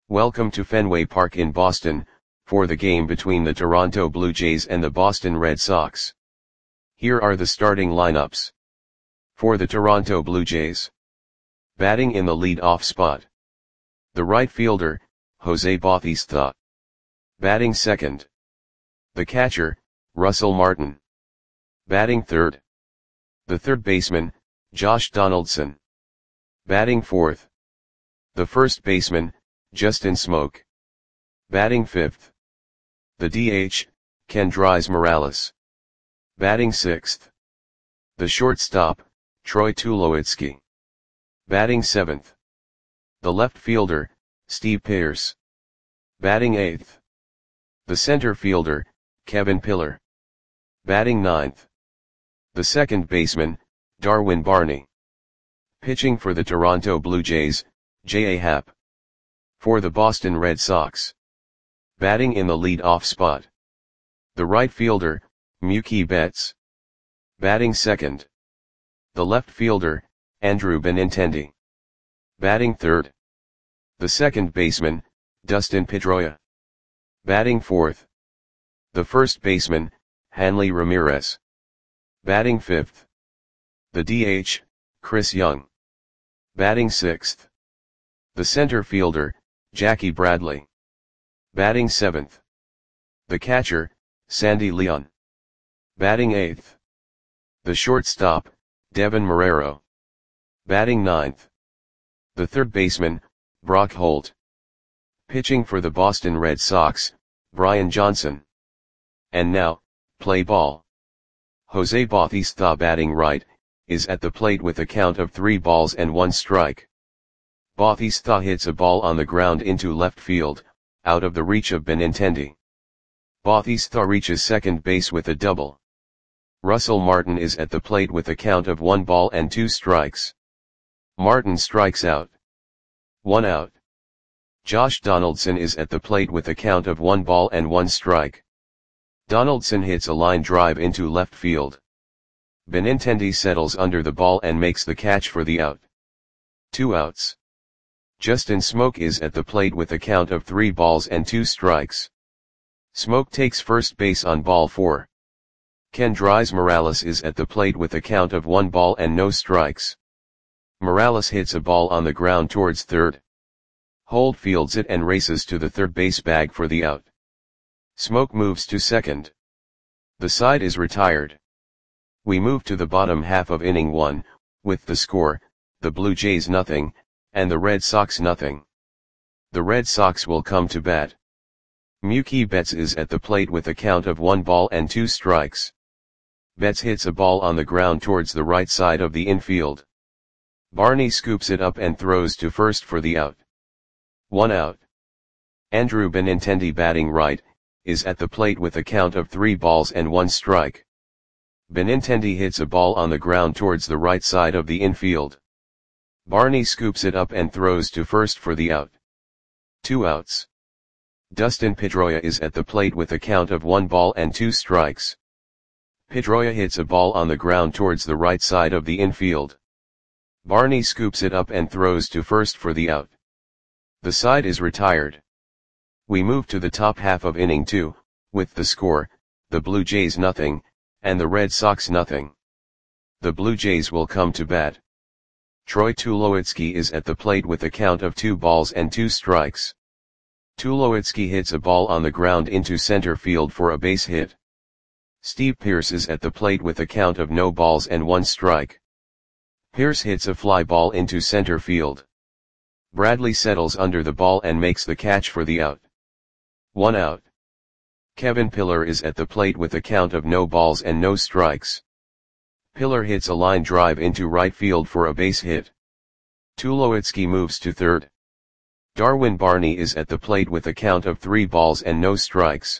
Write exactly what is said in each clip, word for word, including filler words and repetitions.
Welcome to Fenway Park in Boston, for the game between the Toronto Blue Jays and the Boston Red Sox. Here are the starting lineups. For the Toronto Blue Jays. Batting in the lead-off spot. The right fielder, Jose Bautista. Batting second. The catcher, Russell Martin. Batting third. The third baseman, Josh Donaldson. Batting fourth. The first baseman, Justin Smoak. Batting fifth. The D H, Kendrys Morales. Batting sixth. The shortstop, Troy Tulowitzki. Batting seventh. The left fielder, Steve Pearce. Batting eighth. The center fielder, Kevin Pillar. Batting ninth. The second baseman, Darwin Barney. Pitching for the Toronto Blue Jays, J A. Happ. For the Boston Red Sox. Batting in the lead-off spot. The right fielder, Mookie Betts. Batting second. The left fielder, Andrew Benintendi. Batting third. The second baseman, Dustin Pedroia. Batting fourth. The first baseman, Hanley Ramirez. Batting fifth. The D H, Chris Young. Batting sixth. The center fielder, Jackie Bradley. Batting seventh. The catcher, Sandy Leon. Batting eighth. The shortstop, Devin Marrero. Batting ninth. The third baseman, Brock Holt. Pitching for the Boston Red Sox, Brian Johnson. And now, play ball. Jose Bautista, batting right, is at the plate with a count of three balls and one strike. Bautista hits a ball on the ground into left field, out of the reach of Benintendi. Bautista reaches second base with a double. Russell Martin is at the plate with a count of one ball and two strikes. Martin strikes out. One out. Josh Donaldson is at the plate with a count of one ball and one strike. Donaldson hits a line drive into left field. Benintendi settles under the ball and makes the catch for the out. Two outs. Justin Smoak is at the plate with a count of three balls and two strikes. Smoak takes first base on ball four. Kendrys Morales is at the plate with a count of one ball and no strikes. Morales hits a ball on the ground towards third. Holt fields it and races to the third base bag for the out. Smoak moves to second. The side is retired. We move to the bottom half of inning one, with the score, the Blue Jays nothing, and the Red Sox nothing. The Red Sox will come to bat. Mookie Betts is at the plate with a count of one ball and two strikes. Betts hits a ball on the ground towards the right side of the infield. Barney scoops it up and throws to first for the out. One out. Andrew Benintendi, batting right, is at the plate with a count of three balls and one strike. Benintendi hits a ball on the ground towards the right side of the infield. Barney scoops it up and throws to first for the out. Two outs. Dustin Pedroia is at the plate with a count of one ball and two strikes. Pedroia hits a ball on the ground towards the right side of the infield. Barney scoops it up and throws to first for the out. The side is retired. We move to the top half of inning two, with the score, the Blue Jays nothing, and the Red Sox nothing. The Blue Jays will come to bat. Troy Tulowitzki is at the plate with a count of two balls and two strikes. Tulowitzki hits a ball on the ground into center field for a base hit. Steve Pearce is at the plate with a count of no balls and one strike. Pearce hits a fly ball into center field. Bradley settles under the ball and makes the catch for the out. One out. Kevin Pillar is at the plate with a count of no balls and no strikes. Pillar hits a line drive into right field for a base hit. Tulowitzki moves to third. Darwin Barney is at the plate with a count of three balls and no strikes.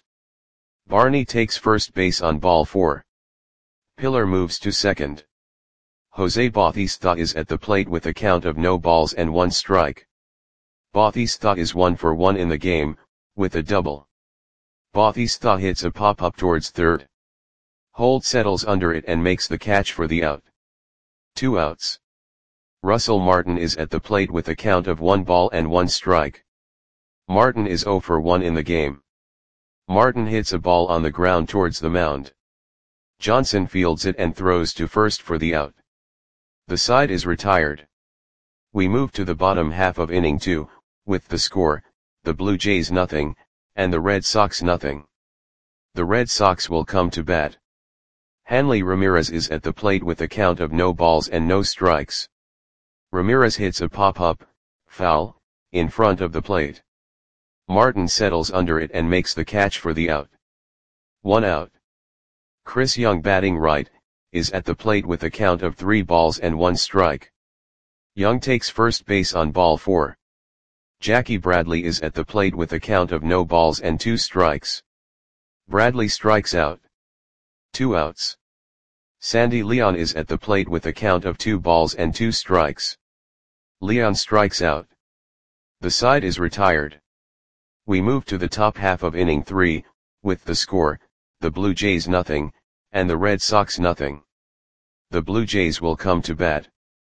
Barney takes first base on ball four. Pillar moves to second. Jose Bautista is at the plate with a count of no balls and one strike. Bautista is one for one in the game, with a double. Bautista hits a pop-up towards third. Holt settles under it and makes the catch for the out. Two outs. Russell Martin is at the plate with a count of one ball and one strike. Martin is zero for one in the game. Martin hits a ball on the ground towards the mound. Johnson fields it and throws to first for the out. The side is retired. We move to the bottom half of inning two, with the score, the Blue Jays nothing, and the Red Sox nothing. The Red Sox will come to bat. Hanley Ramirez is at the plate with a count of no balls and no strikes. Ramirez hits a pop-up, foul, in front of the plate. Martin settles under it and makes the catch for the out. One out. Chris Young, batting right, is at the plate with a count of three balls and one strike. Young takes first base on ball four. Jackie Bradley is at the plate with a count of no balls and two strikes. Bradley strikes out. Two outs. Sandy Leon is at the plate with a count of two balls and two strikes. Leon strikes out. The side is retired. We move to the top half of inning three, with the score, the Blue Jays nothing, and the Red Sox nothing. The Blue Jays will come to bat.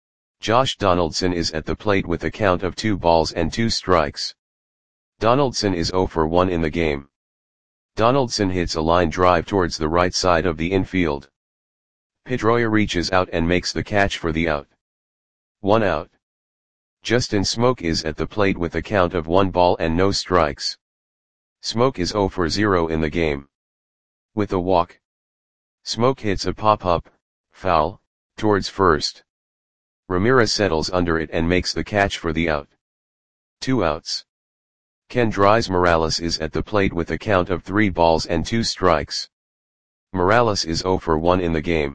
Josh Donaldson is at the plate with a count of two balls and two strikes. Donaldson is zero for one in the game. Donaldson hits a line drive towards the right side of the infield. Pedroia reaches out and makes the catch for the out. One out. Justin Smoke is at the plate with a count of one ball and no strikes. Smoke is zero for zero in the game. With a walk, Smoke hits a pop-up, foul, towards first. Ramirez settles under it and makes the catch for the out. Two outs. Kendrys Morales is at the plate with a count of three balls and two strikes. Morales is zero for one in the game.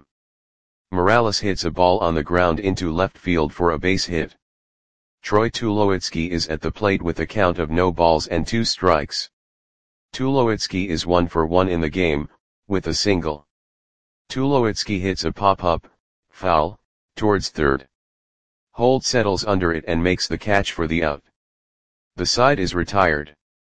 Morales hits a ball on the ground into left field for a base hit. Troy Tulowitzki is at the plate with a count of no balls and two strikes. Tulowitzki is one for one in the game, with a single. Tulowitzki hits a pop-up, foul, towards third. Holt settles under it and makes the catch for the out. The side is retired.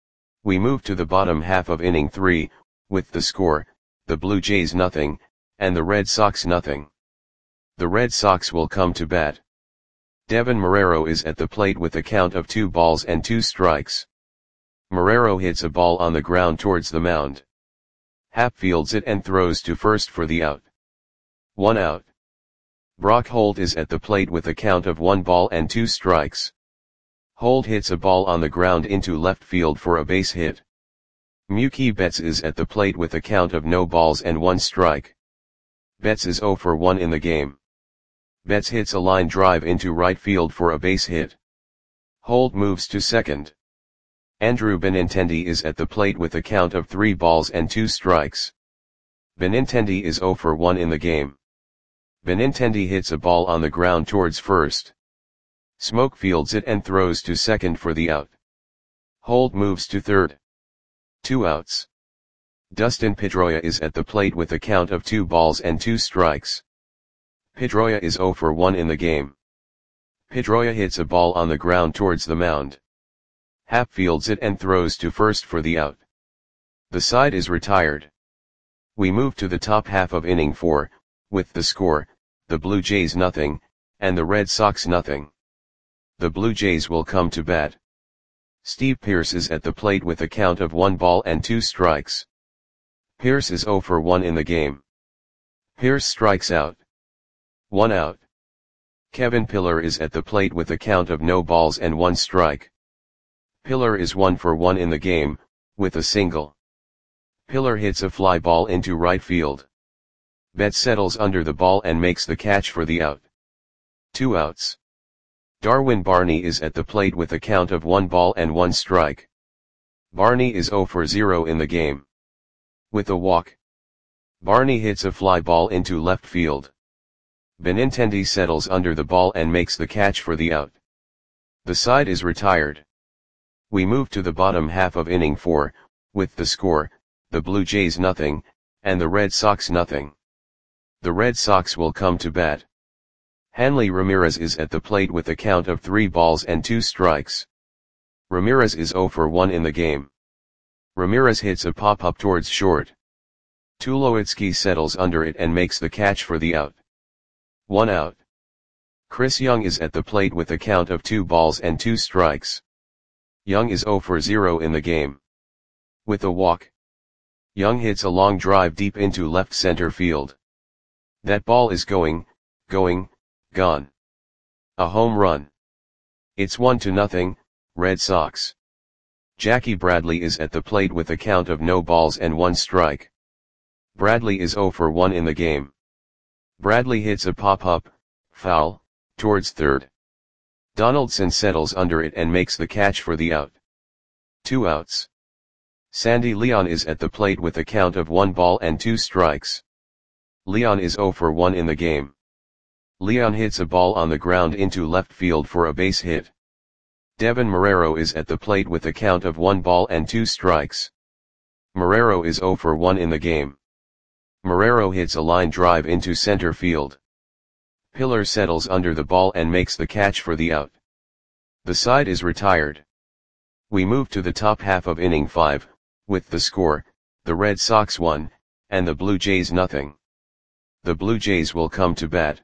We move to the bottom half of inning three, with the score, the Blue Jays nothing, and the Red Sox nothing. The Red Sox will come to bat. Devin Marrero is at the plate with a count of two balls and two strikes. Marrero hits a ball on the ground towards the mound. Happ fields it and throws to first for the out. One out. Brock Holt is at the plate with a count of one ball and two strikes. Holt hits a ball on the ground into left field for a base hit. Mookie Betts is at the plate with a count of no balls and one strike. Betts is zero for one in the game. Betts hits a line drive into right field for a base hit. Holt moves to second. Andrew Benintendi is at the plate with a count of three balls and two strikes. Benintendi is zero for one in the game. Benintendi hits a ball on the ground towards first. Smoke fields it and throws to second for the out. Holt moves to third. Two outs. Dustin Pedroia is at the plate with a count of two balls and two strikes. Pedroia is zero for one in the game. Pedroia hits a ball on the ground towards the mound. Happ fields it and throws to first for the out. The side is retired. We move to the top half of inning four, with the score, the Blue Jays nothing, and the Red Sox nothing. The Blue Jays will come to bat. Steve Pearce is at the plate with a count of one ball and two strikes. Pearce is zero for one in the game. Pearce strikes out. One out. Kevin Pillar is at the plate with a count of no balls and one strike. Pillar is one for one in the game, with a single. Pillar hits a fly ball into right field. Betts settles under the ball and makes the catch for the out. Two outs. Darwin Barney is at the plate with a count of one ball and one strike. Barney is zero for zero in the game. With a walk, Barney hits a fly ball into left field. Benintendi settles under the ball and makes the catch for the out. The side is retired. We move to the bottom half of inning four, with the score, the Blue Jays nothing, and the Red Sox nothing. The Red Sox will come to bat. Hanley Ramirez is at the plate with a count of three balls and two strikes. Ramirez is zero for one in the game. Ramirez hits a pop-up towards short. Tulowitzki settles under it and makes the catch for the out. One out. Chris Young is at the plate with a count of two balls and two strikes. Young is zero for zero in the game. With a walk, Young hits a long drive deep into left center field. That ball is going, going, gone. A home run. It's one to nothing, Red Sox. Jackie Bradley is at the plate with a count of no balls and one strike. Bradley is zero for one in the game. Bradley hits a pop-up, foul, towards third. Donaldson settles under it and makes the catch for the out. Two outs. Sandy Leon is at the plate with a count of one ball and two strikes. Leon is zero for one in the game. Leon hits a ball on the ground into left field for a base hit. Devin Marrero is at the plate with a count of one ball and two strikes. Marrero is zero for one in the game. Marrero hits a line drive into center field. Pillar settles under the ball and makes the catch for the out. The side is retired. We move to the top half of inning five, with the score, the Red Sox one, and the Blue Jays nothing. The Blue Jays will come to bat.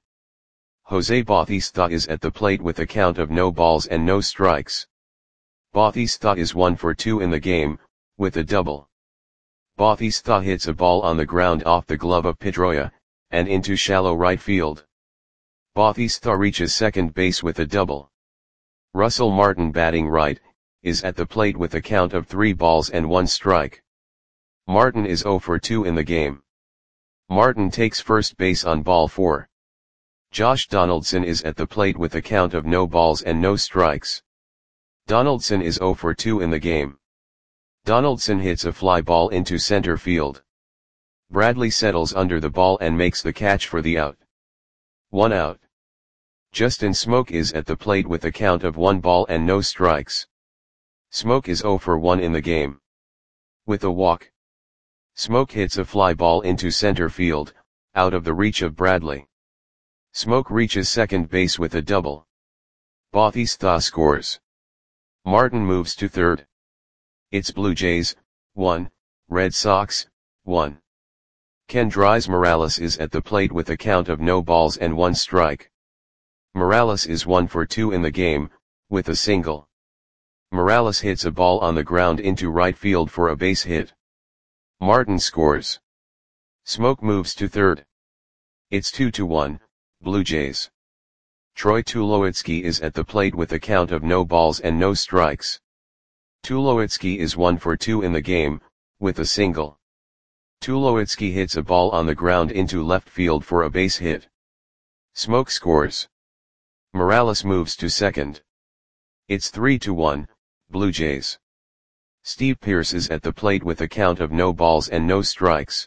Jose Bautista is at the plate with a count of no balls and no strikes. Bautista is one for two in the game, with a double. Bautista hits a ball on the ground off the glove of Pedroia, and into shallow right field. Bautista reaches second base with a double. Russell Martin, batting right, is at the plate with a count of three balls and one strike. Martin is zero for two in the game. Martin takes first base on ball four. Josh Donaldson is at the plate with a count of no balls and no strikes. Donaldson is zero for two in the game. Donaldson hits a fly ball into center field. Bradley settles under the ball and makes the catch for the out. One out. Justin Smoak is at the plate with a count of one ball and no strikes. Smoak is zero for one in the game. With a walk, Smoak hits a fly ball into center field, out of the reach of Bradley. Smoak reaches second base with a double. Bautista scores. Martin moves to third. It's Blue Jays, one, Red Sox, one. Kendrys Morales is at the plate with a count of no balls and one strike. Morales is one for two in the game, with a single. Morales hits a ball on the ground into right field for a base hit. Martin scores. Smoak moves to third. It's two to one, Blue Jays. Troy Tulowitzki is at the plate with a count of no balls and no strikes. Tulowitzki is one for two in the game, with a single. Tulowitzki hits a ball on the ground into left field for a base hit. Smoak scores. Morales moves to second. It's three to one, Blue Jays. Steve Pearce is at the plate with a count of no balls and no strikes.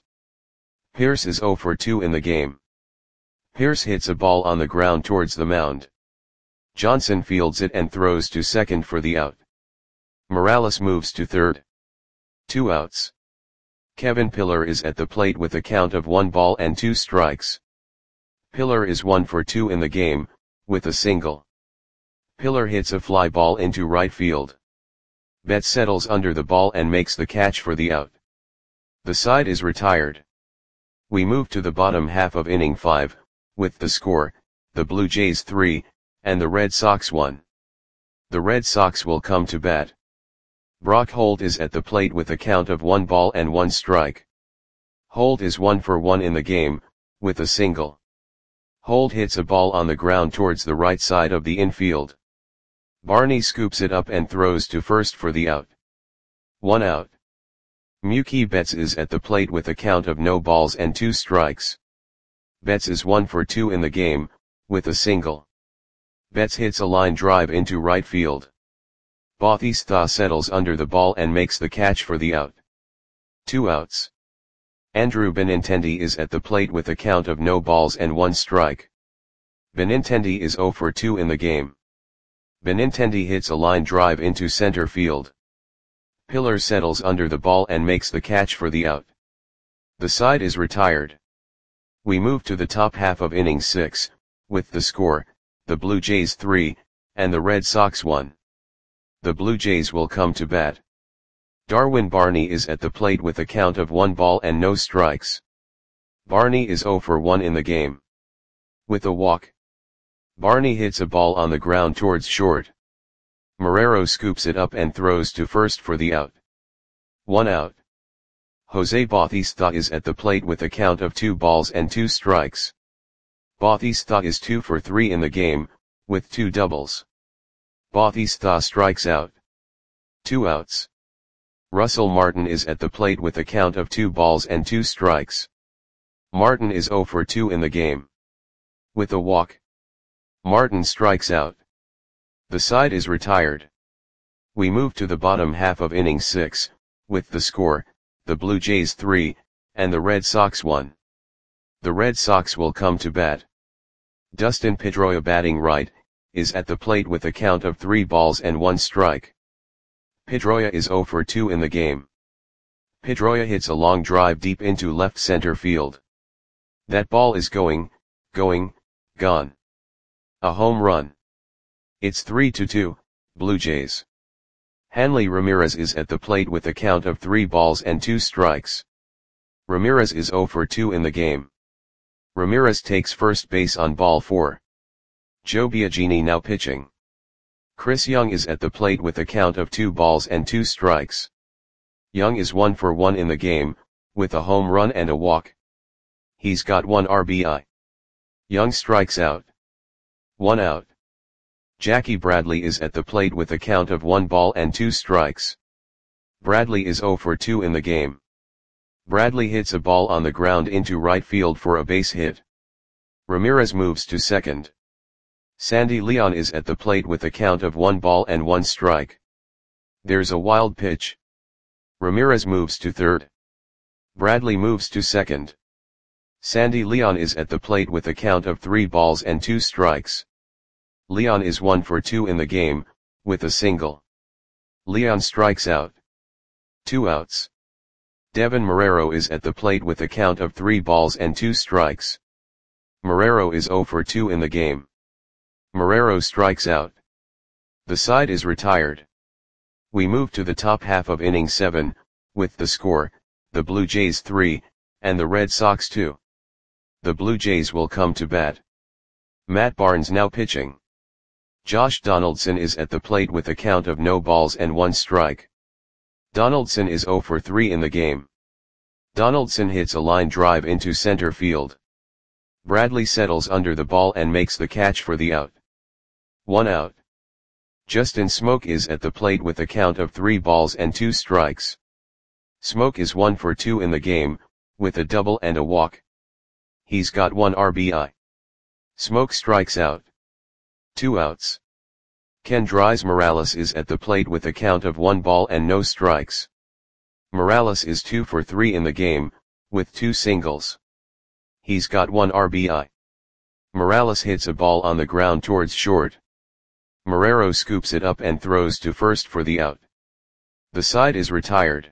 Pearce is zero for two in the game. Pearce hits a ball on the ground towards the mound. Johnson fields it and throws to second for the out. Morales moves to third. Two outs. Kevin Pillar is at the plate with a count of one ball and two strikes. Pillar is one for two in the game, with a single. Pillar hits a fly ball into right field. Betts settles under the ball and makes the catch for the out. The side is retired. We move to the bottom half of inning five, with the score, the Blue Jays three, and the Red Sox one. The Red Sox will come to bat. Brock Holt is at the plate with a count of one ball and one strike. Holt is one for one in the game, with a single. Holt hits a ball on the ground towards the right side of the infield. Barney scoops it up and throws to first for the out. One out. Mookie Betts is at the plate with a count of no balls and two strikes. Betts is one for two in the game, with a single. Betts hits a line drive into right field. Bautista settles under the ball and makes the catch for the out. Two outs. Andrew Benintendi is at the plate with a count of no balls and one strike. Benintendi is zero for two in the game. Benintendi hits a line drive into center field. Pillar settles under the ball and makes the catch for the out. The side is retired. We move to the top half of inning six, with the score, the Blue Jays three, and the Red Sox one. The Blue Jays will come to bat. Darwin Barney is at the plate with a count of one ball and no strikes. Barney is zero for one in the game. With a walk, Barney hits a ball on the ground towards short. Marrero scoops it up and throws to first for the out. One out. Jose Bautista is at the plate with a count of two balls and two strikes. Bautista is two for three in the game, with two doubles. Bautista strikes out. Two outs. Russell Martin is at the plate with a count of two balls and two strikes. Martin is zero for two in the game. With a walk, Martin strikes out. The side is retired. We move to the bottom half of inning six, with the score, the Blue Jays three, and the Red Sox one. The Red Sox will come to bat. Dustin Pedroia, batting right, is at the plate with a count of three balls and one strike. Pedroia is zero for two in the game. Pedroia hits a long drive deep into left center field. That ball is going, going, gone. A home run. It's three to two, Blue Jays. Hanley Ramirez is at the plate with a count of three balls and two strikes. Ramirez is zero for two in the game. Ramirez takes first base on ball four. Joe Biagini now pitching. Chris Young is at the plate with a count of two balls and two strikes. Young is one for one in the game, with a home run and a walk. He's got one R B I. Young strikes out. One out. Jackie Bradley is at the plate with a count of one ball and two strikes. Bradley is zero for two in the game. Bradley hits a ball on the ground into right field for a base hit. Ramirez moves to second. Sandy Leon is at the plate with a count of one ball and one strike. There's a wild pitch. Ramirez moves to third. Bradley moves to second. Sandy Leon is at the plate with a count of three balls and two strikes. Leon is one for two in the game, with a single. Leon strikes out. Two outs. Devin Marrero is at the plate with a count of three balls and two strikes. Marrero is zero for two in the game. Marrero strikes out. The side is retired. We move to the top half of inning seven, with the score, the Blue Jays three, and the Red Sox two. The Blue Jays will come to bat. Matt Barnes now pitching. Josh Donaldson is at the plate with a count of no balls and one strike. Donaldson is zero for three in the game. Donaldson hits a line drive into center field. Bradley settles under the ball and makes the catch for the out. One out. Justin Smoke is at the plate with a count of three balls and two strikes. Smoke is one for two in the game, with a double and a walk. He's got one R B I. Smoke strikes out. Two outs. Kendrys Morales is at the plate with a count of one ball and no strikes. Morales is two for three in the game, with two singles. He's got one R B I. Morales hits a ball on the ground towards short. Marrero scoops it up and throws to first for the out. The side is retired.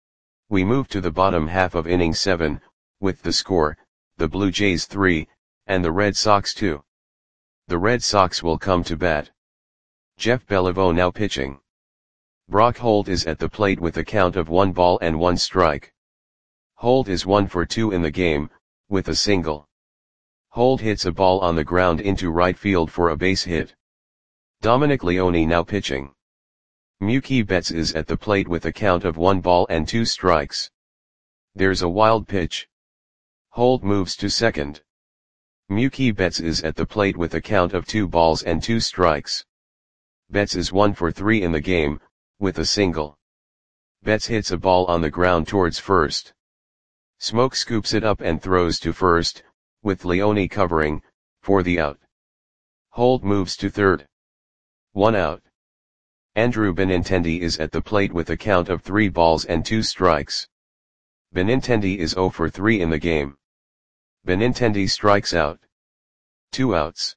We move to the bottom half of inning seven, with the score, the Blue Jays three, and the Red Sox two. The Red Sox will come to bat. Jeff Beliveau now pitching. Brock Holt is at the plate with a count of one ball and one strike. Holt is one for two in the game, with a single. Holt hits a ball on the ground into right field for a base hit. Dominic Leone now pitching. Mookie Betts is at the plate with a count of one ball and two strikes. There's a wild pitch. Holt moves to second. Mookie Betts is at the plate with a count of two balls and two strikes. Betts is one for three in the game, with a single. Betts hits a ball on the ground towards first. Smoke scoops it up and throws to first, with Leone covering, for the out. Holt moves to third. One out. Andrew Benintendi is at the plate with a count of three balls and two strikes. Benintendi is zero for three in the game. Benintendi strikes out. Two outs.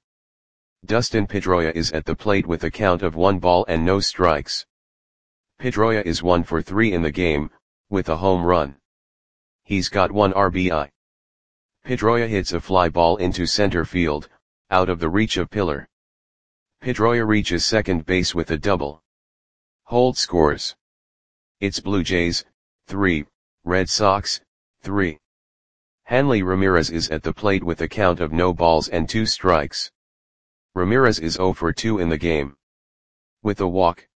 Dustin Pedroia is at the plate with a count of one ball and no strikes. Pedroia is one for three in the game, with a home run. He's got one R B I. Pedroia hits a fly ball into center field, out of the reach of Pillar. Pedroia reaches second base with a double. Holt scores. It's Blue Jays, three, Red Sox, three. Hanley Ramirez is at the plate with a count of no balls and two strikes. Ramirez is zero for two in the game. With a walk.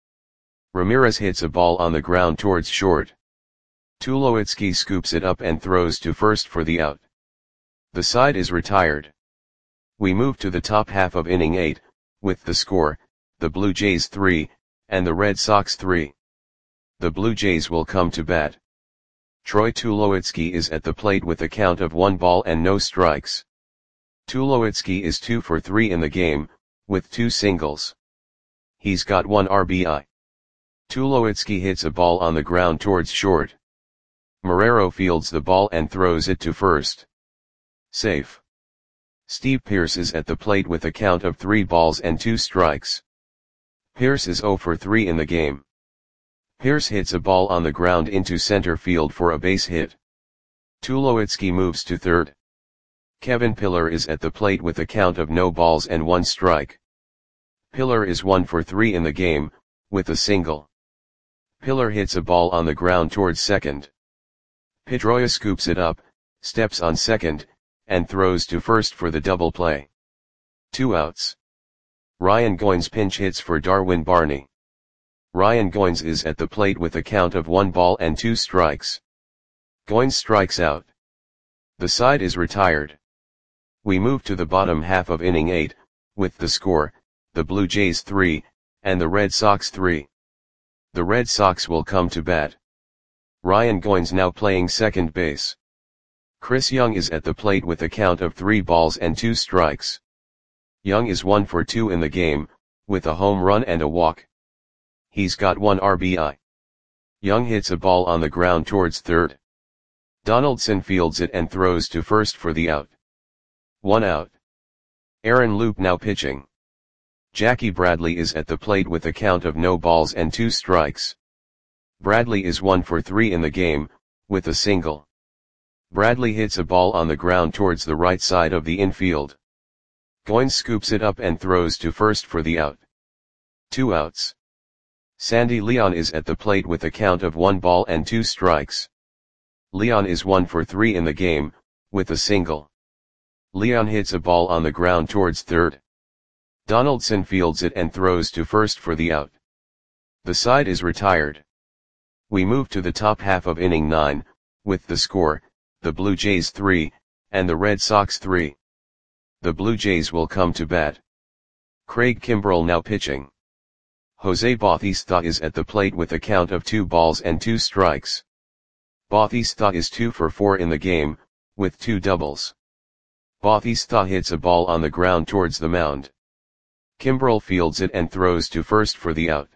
Ramirez hits a ball on the ground towards short. Tulowitzki scoops it up and throws to first for the out. The side is retired. We move to the top half of inning eight, with the score, the Blue Jays three, and the Red Sox three. The Blue Jays will come to bat. Troy Tulowitzki is at the plate with a count of one ball and no strikes. Tulowitzki is two for three in the game, with two singles. He's got one R B I. Tulowitzki hits a ball on the ground towards short. Marrero fields the ball and throws it to first. Safe. Steve Pearce is at the plate with a count of three balls and two strikes. Pearce is zero for three in the game. Pearce hits a ball on the ground into center field for a base hit. Tulowitzki moves to third. Kevin Pillar is at the plate with a count of no balls and one strike. Pillar is one for three in the game, with a single. Pillar hits a ball on the ground towards second. Pedroia scoops it up, steps on second, and throws to first for the double play. Two outs. Ryan Goins pinch hits for Darwin Barney. Ryan Goins is at the plate with a count of one ball and two strikes. Goins strikes out. The side is retired. We move to the bottom half of inning eight, with the score, the Blue Jays three, and the Red Sox three. The Red Sox will come to bat. Ryan Goins now playing second base. Chris Young is at the plate with a count of three balls and two strikes. Young is one for two in the game, with a home run and a walk. He's got one R B I. Young hits a ball on the ground towards third. Donaldson fields it and throws to first for the out. One out. Aaron Loup now pitching. Jackie Bradley is at the plate with a count of no balls and two strikes. Bradley is one for three in the game, with a single. Bradley hits a ball on the ground towards the right side of the infield. Goins scoops it up and throws to first for the out. Two outs. Sandy Leon is at the plate with a count of one ball and two strikes. Leon is one for three in the game, with a single. Leon hits a ball on the ground towards third. Donaldson fields it and throws to first for the out. The side is retired. We move to the top half of inning nine, with the score, the Blue Jays three, and the Red Sox three. The Blue Jays will come to bat. Craig Kimbrell now pitching. Jose Bautista is at the plate with a count of two balls and two strikes. Bautista is two for four in the game, with two doubles. Bautista hits a ball on the ground towards the mound. Kimbrell fields it and throws to first for the out.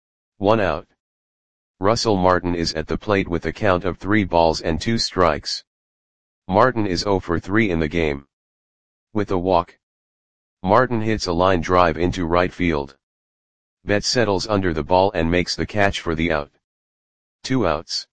One out. Russell Martin is at the plate with a count of three balls and two strikes. Martin is zero for three in the game. With a walk. Martin hits a line drive into right field. Betts settles under the ball and makes the catch for the out. Two outs.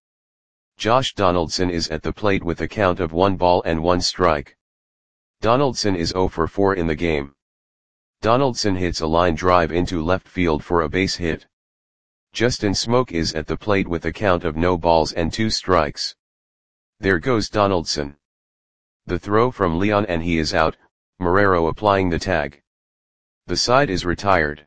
Josh Donaldson is at the plate with a count of one ball and one strike. Donaldson is zero for four in the game. Donaldson hits a line drive into left field for a base hit. Justin Smoak is at the plate with a count of no balls and two strikes. There goes Donaldson. The throw from Leon and he is out, Marrero applying the tag. The side is retired.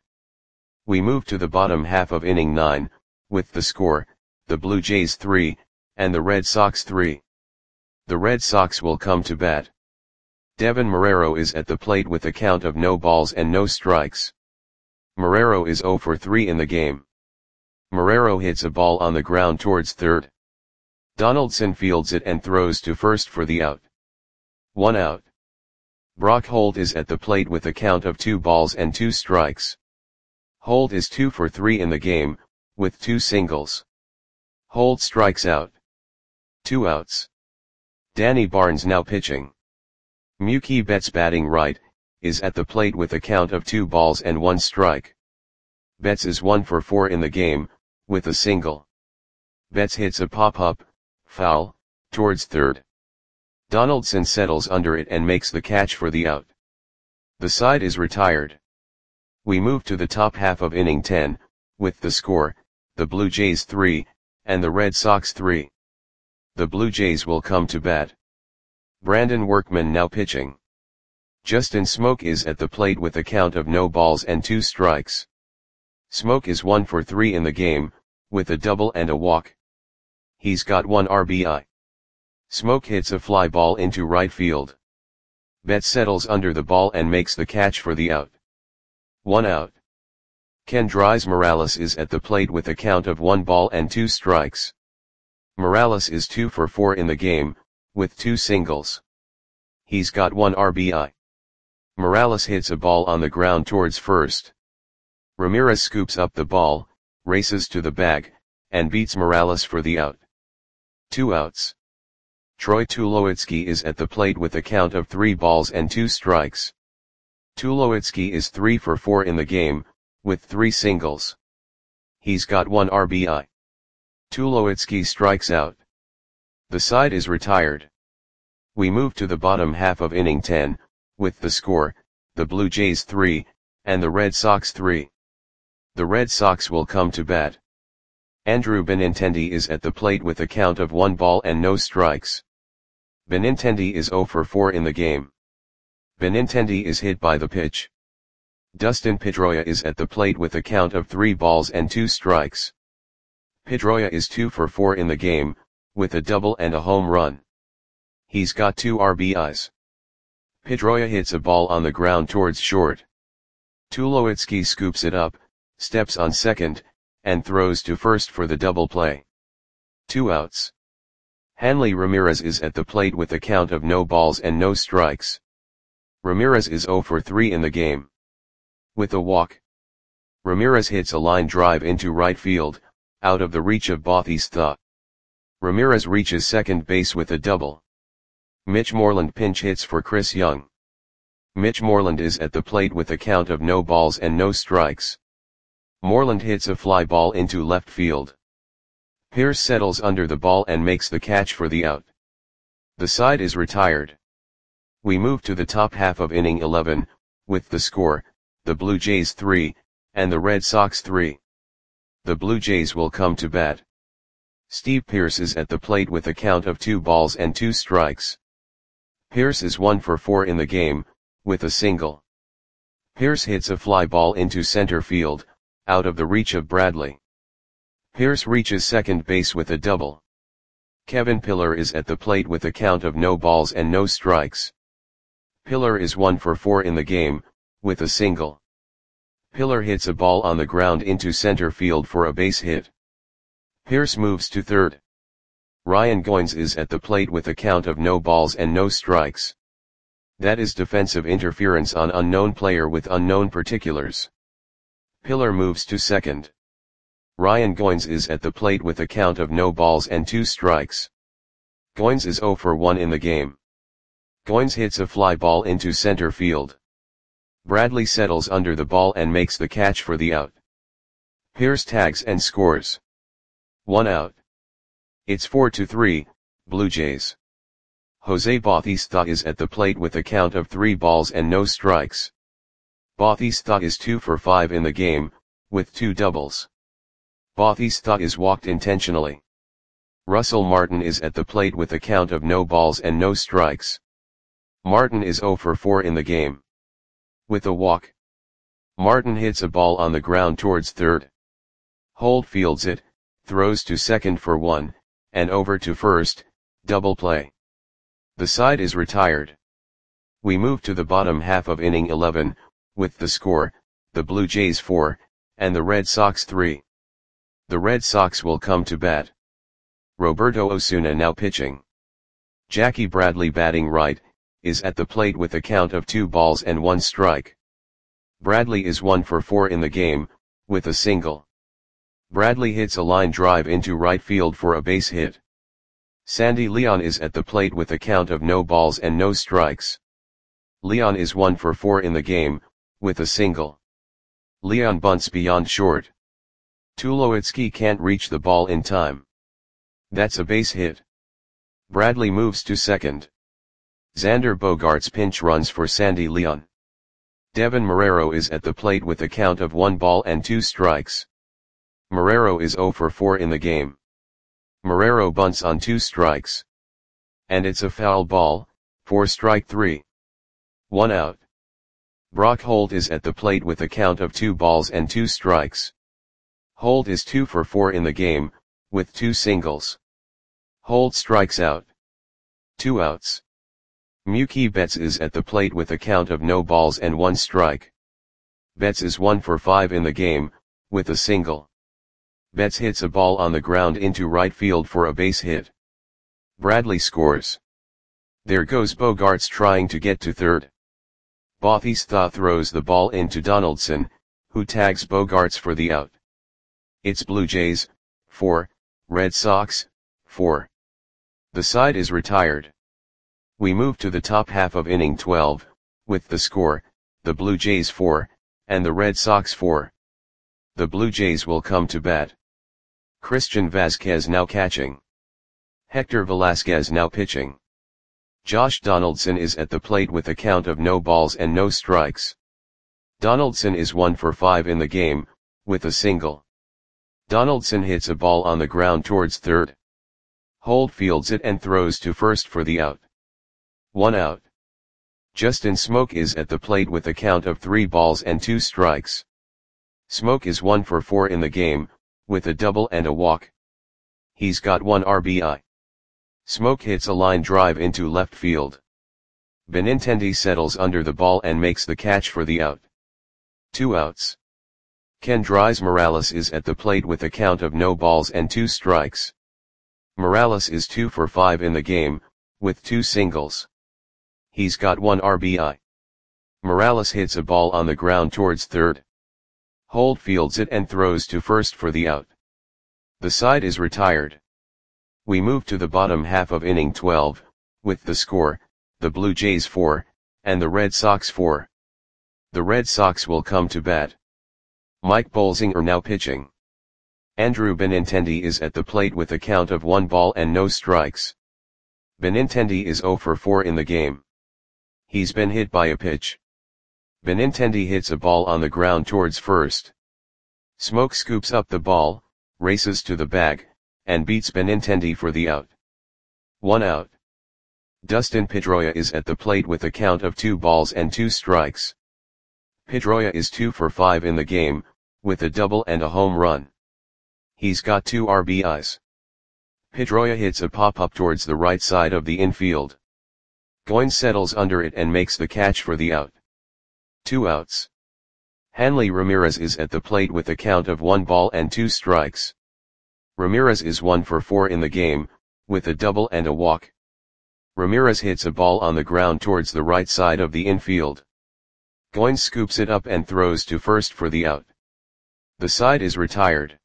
We move to the bottom half of inning nine, with the score, the Blue Jays three, and the Red Sox three. The Red Sox will come to bat. Devin Marrero is at the plate with a count of no balls and no strikes. Marrero is zero for three in the game. Marrero hits a ball on the ground towards third. Donaldson fields it and throws to first for the out. One out. Brock Holt is at the plate with a count of two balls and two strikes. Holt is two for three in the game, with two singles. Holt strikes out. Two outs. Danny Barnes now pitching. Mookie Betts batting right, is at the plate with a count of two balls and one strike. Betts is one for four in the game, with a single. Betts hits a pop-up, foul, towards third. Donaldson settles under it and makes the catch for the out. The side is retired. We move to the top half of inning ten, with the score, the Blue Jays three, and the Red Sox three. The Blue Jays will come to bat. Brandon Workman now pitching. Justin Smoak is at the plate with a count of no balls and two strikes. Smoke is one for three in the game, with a double and a walk. He's got one R B I. Smoke hits a fly ball into right field. Betts settles under the ball and makes the catch for the out. One out. Kendrys Morales is at the plate with a count of one ball and two strikes. Morales is two for four in the game, with two singles. He's got one R B I. Morales hits a ball on the ground towards first. Ramirez scoops up the ball, races to the bag, and beats Morales for the out. Two outs. Troy Tulowitzki is at the plate with a count of three balls and two strikes. Tulowitzki is three for four in the game, with three singles. He's got one R B I. Tulowitzki strikes out. The side is retired. We move to the bottom half of inning ten, with the score, the Blue Jays three, and the Red Sox three. The Red Sox will come to bat. Andrew Benintendi is at the plate with a count of one ball and no strikes. Benintendi is zero for four in the game. Benintendi is hit by the pitch. Dustin Pedroia is at the plate with a count of three balls and two strikes. Pedroia is two for four in the game, with a double and a home run. He's got two R B Is. Pedroia hits a ball on the ground towards short. Tulowitzki scoops it up, steps on second, and throws to first for the double play. Two outs. Hanley Ramirez is at the plate with a count of no balls and no strikes. Ramirez is zero for three in the game. With a walk. Ramirez hits a line drive into right field, out of the reach of Bautista. Ramirez reaches second base with a double. Mitch Moreland pinch hits for Chris Young. Mitch Moreland is at the plate with a count of no balls and no strikes. Moreland hits a fly ball into left field. Pierce settles under the ball and makes the catch for the out. The side is retired. We move to the top half of inning eleven, with the score, the Blue Jays three, and the Red Sox three. The Blue Jays will come to bat. Steve Pierce is at the plate with a count of two balls and two strikes. Pierce is one for four in the game, with a single. Pierce hits a fly ball into center field, out of the reach of Bradley. Pierce reaches second base with a double. Kevin Pillar is at the plate with a count of no balls and no strikes. Pillar is one for four in the game, with a single. Pillar hits a ball on the ground into center field for a base hit. Pierce moves to third. Ryan Goins is at the plate with a count of no balls and no strikes. That is defensive interference on unknown player with unknown particulars. Pillar moves to second. Ryan Goins is at the plate with a count of no balls and two strikes. Goins is zero for one in the game. Goins hits a fly ball into center field. Bradley settles under the ball and makes the catch for the out. Pierce tags and scores. One out. It's four to three, Blue Jays. Jose Bautista is at the plate with a count of three balls and no strikes. Bautista is two for five in the game, with two doubles. Bautista is walked intentionally. Russell Martin is at the plate with a count of no balls and no strikes. Martin is zero for four in the game. With a walk. Martin hits a ball on the ground towards third. Holt fields it, throws to second for one, and over to first, double play. The side is retired. We move to the bottom half of inning eleven, with the score, the Blue Jays four, and the Red Sox three. The Red Sox will come to bat. Roberto Osuna now pitching. Jackie Bradley batting right, is at the plate with a count of two balls and one strike. Bradley is one for four in the game, with a single. Bradley hits a line drive into right field for a base hit. Sandy Leon is at the plate with a count of no balls and no strikes. Leon is one for four in the game, with a single. Leon bunts beyond short. Tulowitzki can't reach the ball in time. That's a base hit. Bradley moves to second. Xander Bogaerts pinch runs for Sandy Leon. Devin Marrero is at the plate with a count of one ball and two strikes. Marrero is zero for four in the game. Marrero bunts on two strikes. And it's a foul ball, for strike three. One out. Brock Holt is at the plate with a count of two balls and two strikes. Holt is two for four in the game, with two singles. Holt strikes out. Two outs. Mookie Betts is at the plate with a count of no balls and one strike. Betts is one for five in the game, with a single. Betts hits a ball on the ground into right field for a base hit. Bradley scores. There goes Bogaerts trying to get to third. Bautista throws the ball into Donaldson, who tags Bogaerts for the out. It's Blue Jays, four, Red Sox, four. The side is retired. We move to the top half of inning twelve, with the score, the Blue Jays four, and the Red Sox four. The Blue Jays will come to bat. Christian Vazquez now catching. Hector Velasquez now pitching. Josh Donaldson is at the plate with a count of no balls and no strikes. Donaldson is one for five in the game, with a single. Donaldson hits a ball on the ground towards third. Holt fields it and throws to first for the out. One out. Justin Smoak is at the plate with a count of three balls and two strikes. Smoak is one for four in the game, with a double and a walk. He's got one R B I. Smoak hits a line drive into left field. Benintendi settles under the ball and makes the catch for the out. Two outs. Kendrys Morales is at the plate with a count of no balls and two strikes. Morales is two for five in the game, with two singles. He's got one R B I. Morales hits a ball on the ground towards third. Holt fields it and throws to first for the out. The side is retired. We move to the bottom half of inning twelve, with the score, the Blue Jays four, and the Red Sox four. The Red Sox will come to bat. Mike Bolsinger now pitching. Andrew Benintendi is at the plate with a count of one ball and no strikes. Benintendi is zero for four in the game. He's been hit by a pitch. Benintendi hits a ball on the ground towards first. Smoak scoops up the ball, races to the bag, and beats Benintendi for the out. One out. Dustin Pedroia is at the plate with a count of two balls and two strikes. Pedroia is two for five in the game, with a double and a home run. He's got two R B Is. Pedroia hits a pop-up towards the right side of the infield. Goins settles under it and makes the catch for the out. Two outs. Hanley Ramirez is at the plate with a count of one ball and two strikes. Ramirez is one for four in the game, with a double and a walk. Ramirez hits a ball on the ground towards the right side of the infield. Goins scoops it up and throws to first for the out. The side is retired.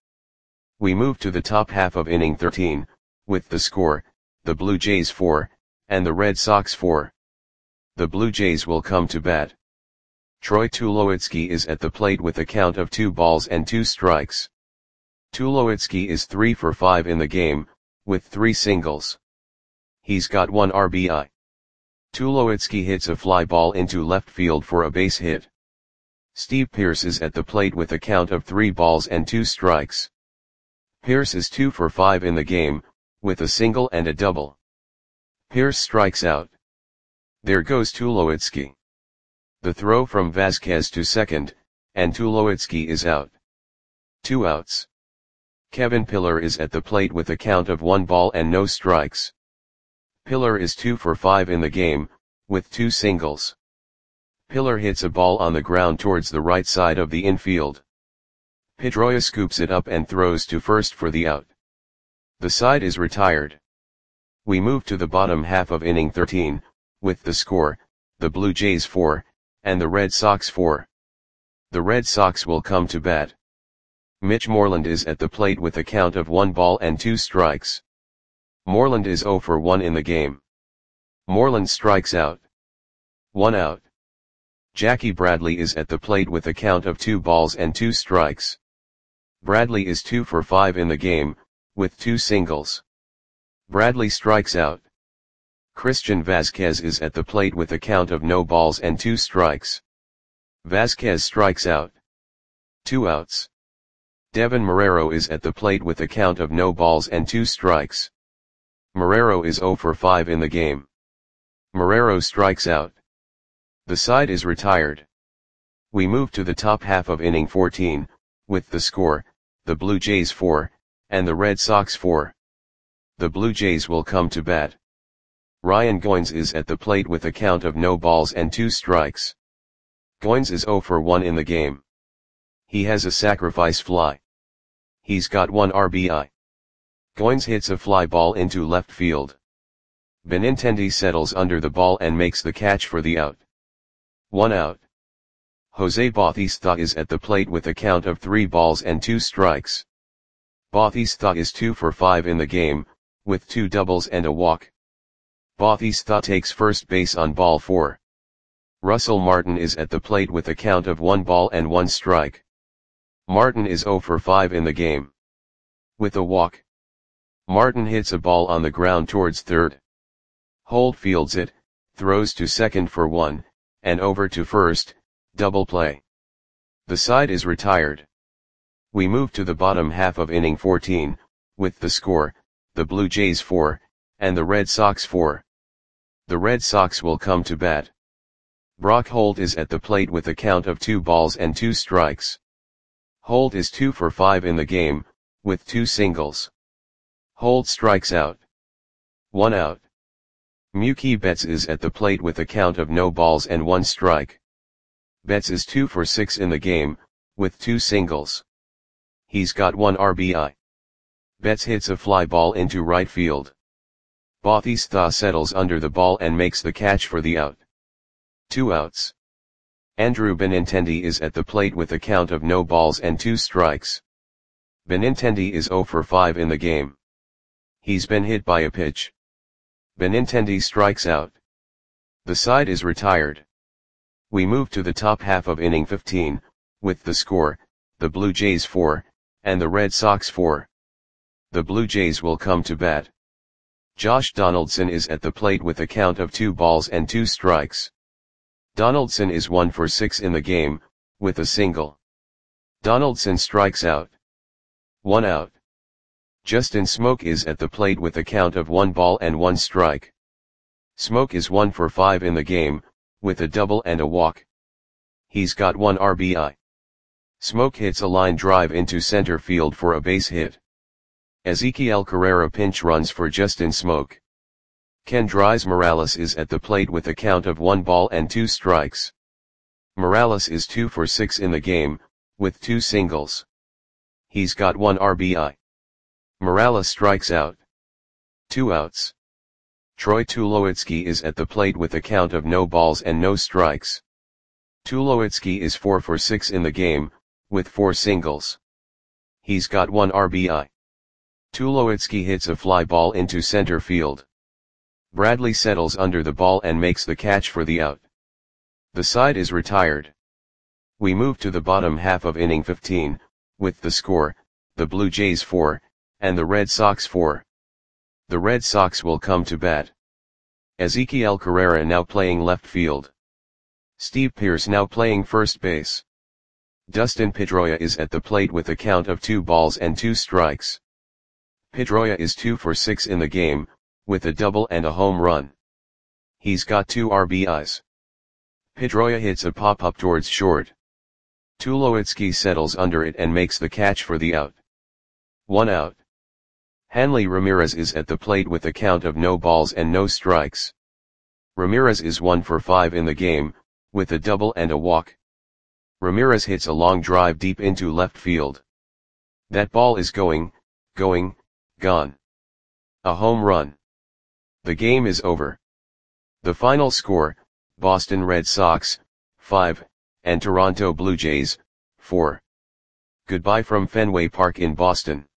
We move to the top half of inning thirteen, with the score, the Blue Jays four, and the Red Sox four. The Blue Jays will come to bat. Troy Tulowitzki is at the plate with a count of two balls and two strikes. Tulowitzki is three for five in the game, with three singles. He's got one R B I. Tulowitzki hits a fly ball into left field for a base hit. Steve Pearce is at the plate with a count of three balls and two strikes. Pearce is two for five in the game, with a single and a double. Pearce strikes out. There goes Tulowitzki. The throw from Vazquez to second, and Tulowitzki is out. Two outs. Kevin Pillar is at the plate with a count of one ball and no strikes. Pillar is two for five in the game, with two singles. Pillar hits a ball on the ground towards the right side of the infield. Pedroia scoops it up and throws to first for the out. The side is retired. We move to the bottom half of inning thirteen, with the score, the Blue Jays four, and the Red Sox four. The Red Sox will come to bat. Mitch Moreland is at the plate with a count of one ball and two strikes. Moreland is zero for one in the game. Moreland strikes out. One out. Jackie Bradley is at the plate with a count of two balls and two strikes. Bradley is two for five in the game, with two singles. Bradley strikes out. Christian Vazquez is at the plate with a count of no balls and two strikes. Vazquez strikes out. Two outs. Devin Marrero is at the plate with a count of no balls and two strikes. Marrero is zero for five in the game. Marrero strikes out. The side is retired. We move to the top half of inning fourteen, with the score, the Blue Jays four, and the Red Sox four. The Blue Jays will come to bat. Ryan Goins is at the plate with a count of no balls and two strikes. Goins is zero for one in the game. He has a sacrifice fly. He's got one R B I. Goins hits a fly ball into left field. Benintendi settles under the ball and makes the catch for the out. One out. Jose Bautista is at the plate with a count of three balls and two strikes. Bautista is two for five in the game, with two doubles and a walk. Bautista takes first base on ball four. Russell Martin is at the plate with a count of one ball and one strike. Martin is zero for five in the game. With a walk. Martin hits a ball on the ground towards third. Holt fields it, throws to second for one, and over to first, double play. The side is retired. We move to the bottom half of inning fourteen, with the score, the Blue Jays four, and the Red Sox four. The Red Sox will come to bat. Brock Holt is at the plate with a count of two balls and two strikes. Holt is two for five in the game, with two singles. Holt strikes out. One out. Mookie Betts is at the plate with a count of no balls and one strike. Betts is two for six in the game, with two singles. He's got one R B I. Betts hits a fly ball into right field. Bautista settles under the ball and makes the catch for the out. Two outs. Andrew Benintendi is at the plate with a count of no balls and two strikes. Benintendi is zero for five in the game. He's been hit by a pitch. Benintendi strikes out. The side is retired. We move to the top half of inning fifteen, with the score, the Blue Jays four, and the Red Sox four. The Blue Jays will come to bat. Josh Donaldson is at the plate with a count of two balls and two strikes. Donaldson is one for six in the game, with a single. Donaldson strikes out. One out. Justin Smoak is at the plate with a count of one ball and one strike. Smoak is one for five in the game, with a double and a walk. He's got one R B I. Smoak hits a line drive into center field for a base hit. Ezequiel Carrera pinch runs for Justin Smoak. Kendrys Morales is at the plate with a count of one ball and two strikes. Morales is two for six in the game, with two singles. He's got one R B I. Morales strikes out. Two outs. Troy Tulowitzki is at the plate with a count of no balls and no strikes. Tulowitzki is four for six in the game, with four singles. He's got one R B I. Tulowitzki hits a fly ball into center field. Bradley settles under the ball and makes the catch for the out. The side is retired. We move to the bottom half of inning fifteen, with the score, the Blue Jays four, and the Red Sox four. The Red Sox will come to bat. Ezequiel Carrera now playing left field. Steve Pearce now playing first base. Dustin Pedroia is at the plate with a count of two balls and two strikes. Pedroia is two for six in the game, with a double and a home run. He's got two R B Is. Pedroia hits a pop-up towards short. Tulowitzki settles under it and makes the catch for the out. One out. Hanley Ramirez is at the plate with a count of no balls and no strikes. Ramirez is one for five in the game, with a double and a walk. Ramirez hits a long drive deep into left field. That ball is going, going, gone. A home run. The game is over. The final score, Boston Red Sox, five, and Toronto Blue Jays, four. Goodbye from Fenway Park in Boston.